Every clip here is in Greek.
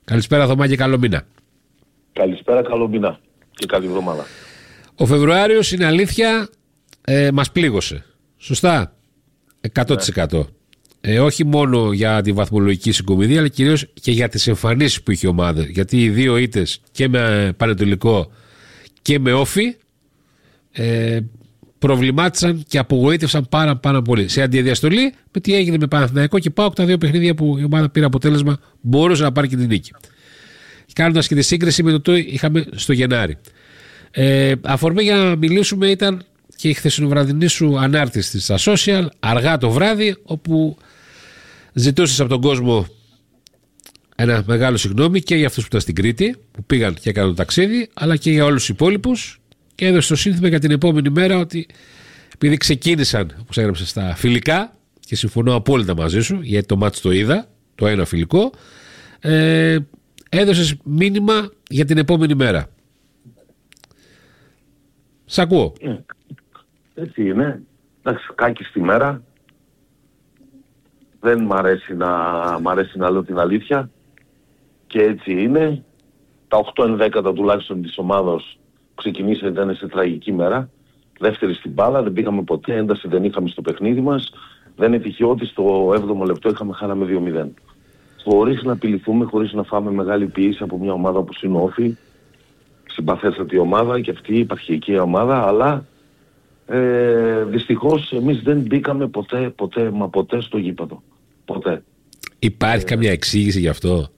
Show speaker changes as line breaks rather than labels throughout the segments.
Καλησπέρα Θωμά και καλό μήνα.
Καλησπέρα, καλό μήνα και καλή εβδομάδα.
Ο Φεβρουάριος, είναι αλήθεια, μας πλήγωσε. Σωστά. 100%. Όχι μόνο για τη βαθμολογική συγκομιδή, αλλά κυρίως και για τις εμφανίσεις που είχε η ομάδα. Γιατί οι δύο ήττες και με Πανετολικό και με Όφι προβλημάτισαν και απογοήτευσαν πάρα πολύ. Σε αντιδιαστολή με τι έγινε με Παναθηναϊκό και ΠΑΟΚ, τα δύο παιχνίδια που η ομάδα πήρε αποτέλεσμα, μπορούσε να πάρει και την νίκη. Κάνοντας και τη σύγκριση με το είχαμε στο Γενάρη. Αφορμή για να μιλήσουμε ήταν και η χθεσινοβραδινή σου ανάρτηση στα social, αργά το βράδυ, όπου ζητούσες από τον κόσμο ένα μεγάλο συγγνώμη και για αυτούς που ήταν στην Κρήτη, που πήγαν και έκαναν το ταξίδι, αλλά και για όλους τους υπόλοιπους, και έδωσε το σύνθημα για την επόμενη μέρα ότι επειδή ξεκίνησαν, όπως έγραψε, στα φιλικά, και συμφωνώ απόλυτα μαζί σου, γιατί το μάτς το είδα, το ένα φιλικό, έδωσες μήνυμα για την επόμενη μέρα. Σ' ακούω.
Έτσι είναι. Εντάξει, κάκιστη μέρα. Δεν μ' αρέσει να λέω την αλήθεια. Και έτσι είναι. Τα 8-11 τουλάχιστον της ομάδας ξεκινήσαν, ήταν σε τραγική μέρα. Δεύτερη στην μπάλα, δεν πήγαμε ποτέ, ένταση δεν είχαμε στο παιχνίδι μας. Δεν είναι τυχαίο ότι στο 7ο λεπτό χάναμε 2-0. Χωρίς να απειληθούμε, χωρίς να φάμε μεγάλη πίεση από μια ομάδα όπως είναι ο Όφι. Συμπαθέστατη ομάδα και αυτή η υπαρχιακή ομάδα, αλλά δυστυχώς εμείς δεν μπήκαμε ποτέ στο γήπεδο. Ποτέ.
Υπάρχει καμιά εξήγηση γι' αυτό?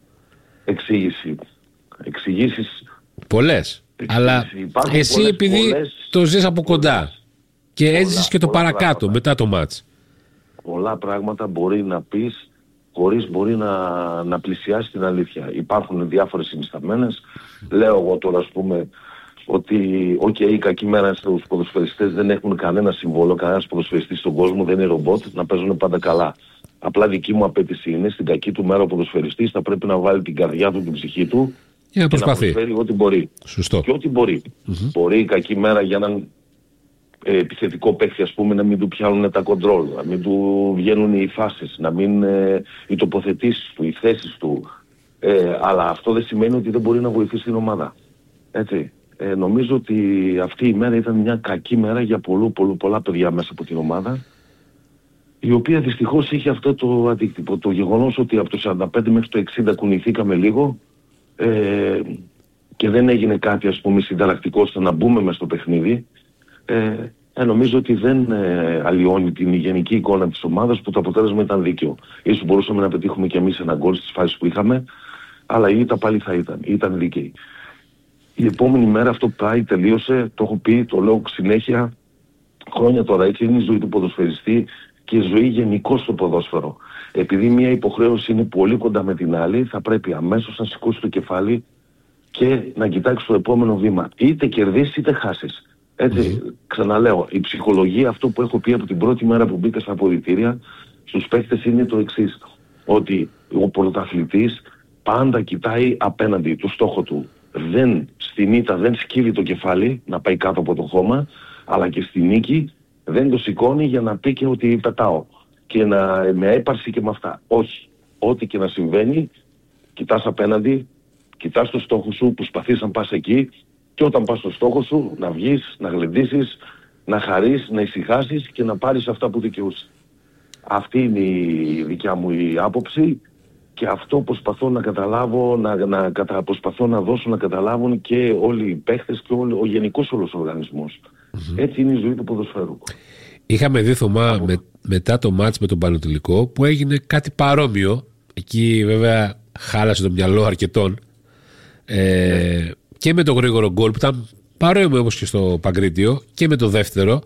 Εξηγήσεις
πολλές. Αλλά εσύ επειδή το ζεις από κοντά και έζησες και το παρακάτω πράγματα, μετά το μάτς.
Πολλά πράγματα μπορεί να πεις χωρίς μπορεί να πλησιάσει την αλήθεια. Υπάρχουν διάφορες συνισταμένες. Λέω εγώ τώρα, ας πούμε, ότι η κακή μέρα στους ποδοσφαιριστές δεν έχουν κανένα συμβόλο, κανένας ποδοσφαιριστής στον κόσμο δεν είναι ρομπότ, να παίζουν πάντα καλά. Απλά δική μου απέτηση είναι, στην κακή του μέρα ο ποδοσφαιριστής θα πρέπει να βάλει την καρδιά του, την ψυχή του
και να
προσφέρει ό,τι μπορεί.
Σωστό.
Και ό,τι μπορεί. Μπορεί η κακή μέρα για έναν επιθετικό παίκτη, ας πούμε, να μην του πιάνουν τα κοντρόλ, να μην του βγαίνουν οι φάσεις, να μην οι τοποθετήσεις του, οι θέσεις του. Αλλά αυτό δεν σημαίνει ότι δεν μπορεί να βοηθήσει την ομάδα. Έτσι. Νομίζω ότι αυτή η μέρα ήταν μια κακή μέρα για πολλά παιδιά μέσα από την ομάδα, η οποία δυστυχώς είχε αυτό το αντίκτυπο. Το γεγονός ότι από το 45 μέχρι το 60 κουνηθήκαμε λίγο και δεν έγινε κάτι, ας πούμε, συνταρακτικό ώστε να μπούμε μες στο παιχνίδι, νομίζω ότι δεν αλλοιώνει την γενική εικόνα της ομάδας, που το αποτέλεσμα ήταν δίκαιο. Ίσως μπορούσαμε να πετύχουμε κι εμείς ένα γκολ στις φάσεις που είχαμε, αλλά η ήττα πάλι ήταν δίκαιη. Η επόμενη μέρα αυτό πάει, τελείωσε, το έχω πει, το λέω συνέχεια, χρόνια τώρα, έτσι είναι η ζωή του ποδοσφαιριστή και η ζωή γενικώς στο ποδόσφαιρο. Επειδή μια υποχρέωση είναι πολύ κοντά με την άλλη, θα πρέπει αμέσως να σηκώσει το κεφάλι και να κοιτάξει το επόμενο βήμα. Είτε κερδίσεις είτε χάσεις. Έτσι, ξαναλέω, η ψυχολογία, αυτό που έχω πει από την πρώτη μέρα που μπήκα στα αποδυτήρια, στους παίκτες είναι το εξής. Ότι ο πρωταθλητής πάντα κοιτάει απέναντι το στόχο του. Στην ήττα δεν σκύβει το κεφάλι να πάει κάτω από το χώμα, αλλά και στη νίκη δεν το σηκώνει για να πει και ότι πετάω και με έπαρση και με αυτά. Όχι. Ό,τι και να συμβαίνει, κοιτάς απέναντι, κοιτάς το στόχο σου, προσπαθείς να πας εκεί, και όταν πας στο στόχο σου να βγεις, να γλεντήσεις, να χαρείς, να ησυχάσεις και να πάρεις αυτά που δικαιούσε. Αυτή είναι η δικιά μου η άποψη. Και αυτό προσπαθώ να καταλάβω, προσπαθώ να δώσω να καταλάβουν και όλοι οι παίχτες και ο γενικός όλος ο οργανισμός. Έτσι είναι η ζωή του ποδοσφαίρου.
Είχαμε δει, Θωμά, μετά το μάτς με τον Πανετολικό, που έγινε κάτι παρόμοιο. Εκεί βέβαια χάλασε το μυαλό αρκετών. Και με το γρήγορο γκολ που ήταν παρόμοιο όπως και στο Παγκρίτιο, και με το δεύτερο.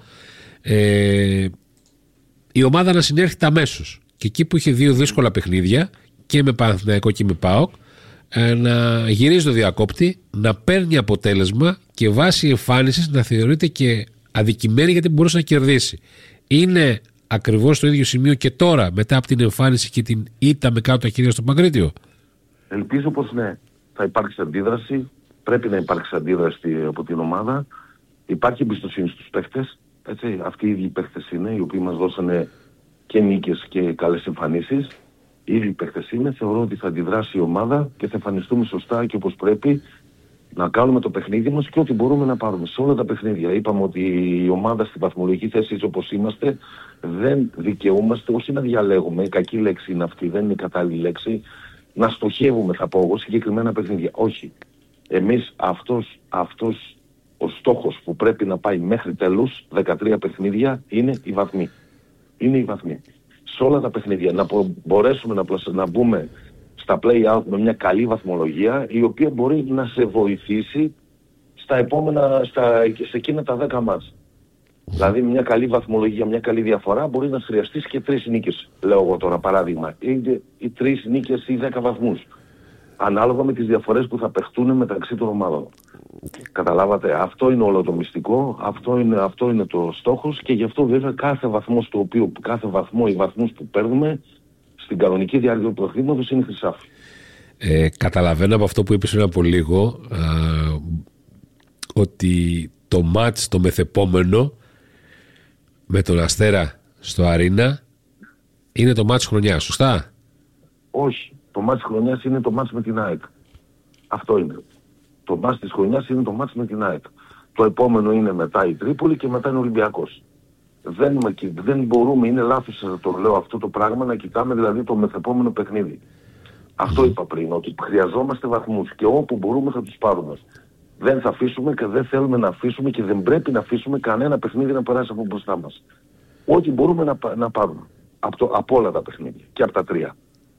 Η ομάδα να συνέρχεται αμέσως. Και εκεί που είχε δύο δύσκολα παιχνίδια, και με Παναθηναϊκό και με ΠΑΟΚ, να γυρίζει το διακόπτη, να παίρνει αποτέλεσμα και βάσει εμφάνισης να θεωρείται και αδικημένη γιατί μπορούσε να κερδίσει. Είναι ακριβώς στο ίδιο σημείο και τώρα, μετά από την εμφάνιση και την ήττα με κάτω τα χέρια στο Παγκρίτιο?
Ελπίζω πως ναι. Θα υπάρξει αντίδραση. Πρέπει να υπάρξει αντίδραση από την ομάδα. Υπάρχει εμπιστοσύνη στους παίχτες. Έτσι. Αυτοί οι ίδιοι παίχτες είναι, οι οποίοι μας δώσανε και νίκες και καλές εμφανίσεις. Ήδη οι παίχτες είναι, θεωρώ ότι θα αντιδράσει η ομάδα και θα εμφανιστούμε σωστά και όπως πρέπει να κάνουμε το παιχνίδι μας και ό,τι μπορούμε να πάρουμε σε όλα τα παιχνίδια. Είπαμε ότι η ομάδα στη βαθμολογική θέση όπως είμαστε δεν δικαιούμαστε, όχι να διαλέγουμε, η κακή λέξη είναι αυτή, δεν είναι η κατάλληλη λέξη, να στοχεύουμε θα πω εγώ συγκεκριμένα παιχνίδια. Όχι. Εμείς αυτός ο στόχος που πρέπει να πάει μέχρι τέλους, 13 παιχνίδια, είναι οι βαθμοί. Είναι οι βαθμοί. Σε όλα τα παιχνίδια να μπορέσουμε να μπούμε στα play-out με μια καλή βαθμολογία, η οποία μπορεί να σε βοηθήσει στα επόμενα, σε εκείνα τα 10 μάτς. Δηλαδή μια καλή βαθμολογία, μια καλή διαφορά μπορεί να χρειαστείς και 3 νίκες. Λέω εγώ τώρα παράδειγμα. Ή 3 νίκες ή 10 βαθμούς. Ανάλογα με τις διαφορές που θα παιχτούν μεταξύ των ομάδων. Καταλάβατε, αυτό είναι όλο το μυστικό, αυτό είναι το στόχος και γι' αυτό βέβαια κάθε βαθμό οι βαθμούς που παίρνουμε στην κανονική διάρκεια του παιχνίδι είναι χρυσάφι.
Καταλαβαίνω από αυτό που είπες πριν από λίγο ότι το μάτς το μεθεπόμενο με τον Αστέρα στο Αρίνα είναι το μάτς χρονιάς, σωστά?
Όχι, το μάτς χρονιάς είναι το μάτς με την ΑΕΚ. Αυτό είναι. Το μάτς της χρονιάς είναι το μάτς με την ΑΕΚ. Το επόμενο είναι μετά η Τρίπολη και μετά είναι ο Ολυμπιακός. Δεν μπορούμε, είναι λάθος το λέω αυτό το πράγμα, να κοιτάμε δηλαδή το μεθεπόμενο παιχνίδι. Αυτό είπα πριν, ότι χρειαζόμαστε βαθμούς και όπου μπορούμε θα τους πάρουμε. Δεν θα αφήσουμε και δεν θέλουμε να αφήσουμε και δεν πρέπει να αφήσουμε κανένα παιχνίδι να περάσει από μπροστά μας. Ό,τι μπορούμε να πάρουμε. Από όλα τα παιχνίδια και από τα 3.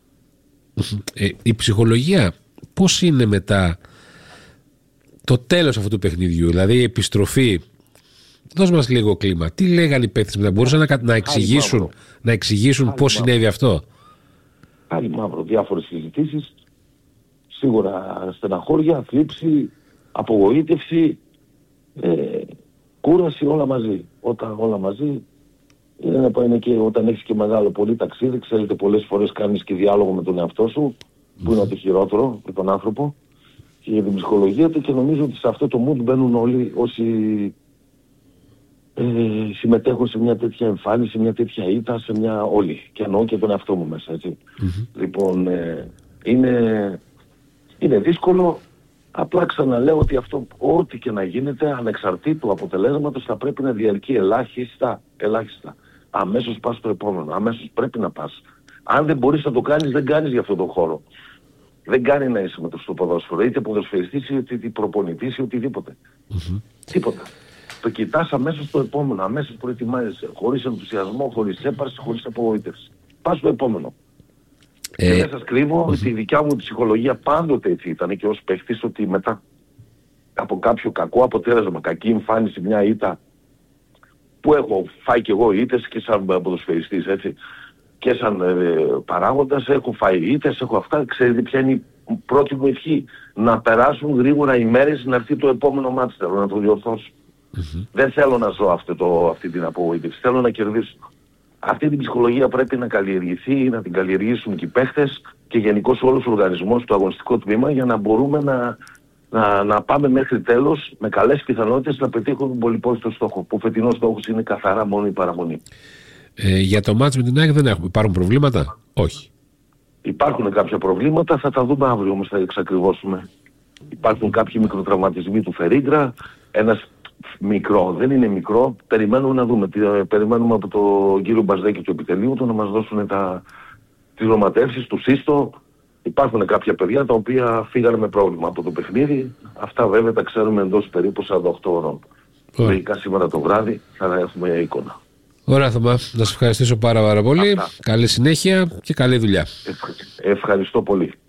Η ψυχολογία πώς είναι μετά το τέλος αυτού του παιχνιδιού, δηλαδή η επιστροφή? Δώσ' μας λίγο κλίμα. Τι λέγανε οι παίκτες μετά, μπορούσαν να εξηγήσουν πώς συνέβη αυτό?
Πάλι μαύρο, διάφορες συζητήσεις, σίγουρα στεναχώρια, θλίψη, απογοήτευση, κούραση, όλα μαζί. Όλα μαζί είναι και όταν έχεις και μεγάλο πολύ ταξίδι, ξέρετε πολλές φορές κάνεις και διάλογο με τον εαυτό σου, που είναι το χειρότερο με τον άνθρωπο και για την ψυχολογία του, και νομίζω ότι σε αυτό το mood μπαίνουν όλοι όσοι συμμετέχουν σε μια τέτοια εμφάνιση, σε μια τέτοια ήττα, όλοι. Και εννοώ και τον εαυτό μου μέσα, έτσι. Λοιπόν, είναι δύσκολο. Απλά ξαναλέω ότι αυτό, ό,τι και να γίνεται, ανεξαρτήτου αποτελέσματος, θα πρέπει να διαρκεί ελάχιστα. Αμέσως πας στο επόμενο. Αμέσως πρέπει να πας. Αν δεν μπορείς να το κάνεις, δεν κάνεις για αυτόν τον χώρο. Δεν κάνει να είσαι στο ποδόσφαιρο, είτε ποδοσφαιριστής, είτε προπονητής, είτε οτιδήποτε. Τίποτα. Το κοιτάς αμέσως το επόμενο, αμέσως προετοιμάζεσαι, χωρίς ενθουσιασμό, χωρίς έπαρση, χωρίς απογοήτευση. Πας στο επόμενο. Και δεν σας κρύβω ότι η δικιά μου ψυχολογία πάντοτε έτσι ήταν και ως παίχτης, ότι μετά από κάποιο κακό αποτέλεσμα, κακή εμφάνιση, μια ήττα, που έχω φάει κι εγώ ήττες και σαν ποδοσφαιριστής, έτσι, και σαν παράγοντας, έχω φάει ήττες, έχω αυτά, ξέρετε ποια είναι η πρώτη μου ευχή? Να περάσουν γρήγορα οι μέρες, να έρθει το επόμενο μάτι, θέλω να το διορθώσω. Δεν θέλω να ζω αυτή την απογοήτευση, θέλω να κερδίσω. Αυτή την ψυχολογία πρέπει να καλλιεργηθεί, να την καλλιεργήσουν και οι παίχτες και γενικώς όλος ο οργανισμός, το αγωνιστικό τμήμα, για να μπορούμε να πάμε μέχρι τέλος με καλές πιθανότητες να πετύχουμε τον πολυπόθητο στόχο, που ο φετινός στόχος είναι καθαρά μόνο η παραμονή.
Για το μάτς με την ΑΕΚ υπάρχουν προβλήματα? Όχι.
Υπάρχουν κάποια προβλήματα, θα τα δούμε αύριο όμως, θα εξακριβώσουμε. Υπάρχουν κάποιοι μικροτραυματισμοί του Φερίγκρα, ένας μικρό, δεν είναι μικρό, περιμένουμε να δούμε. Περιμένουμε από τον κύριο Μπαζδέκη του επιτελείου του να μας δώσουν τις ρωματεύσεις του σύστο. Υπάρχουν κάποια παιδιά τα οποία φύγανε με πρόβλημα από το παιχνίδι. Αυτά βέβαια τα ξέρουμε εντός περίπου 48 ώρων. Λογικά σήμερα το βράδυ θα έχουμε εικόνα.
Ωραία, Θωμά, να σας ευχαριστήσω πάρα πολύ. Καλή συνέχεια και καλή δουλειά.
Ευχαριστώ πολύ.